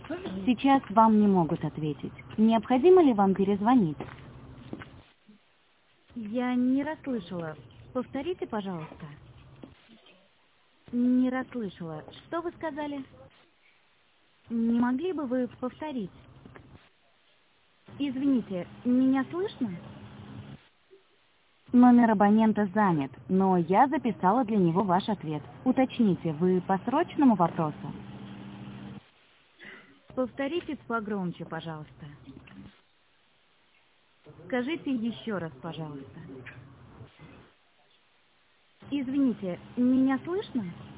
Сейчас вам не могут ответить. Необходимо ли вам перезвонить? Я не расслышала. Повторите, пожалуйста. Не расслышала. Что вы сказали? Не могли бы вы повторить? Извините, меня слышно? Номер абонента занят, но я записала для него ваш ответ. Уточните, вы по срочному вопросу? Повторите погромче, пожалуйста. Скажите еще раз, пожалуйста. Извините, меня слышно?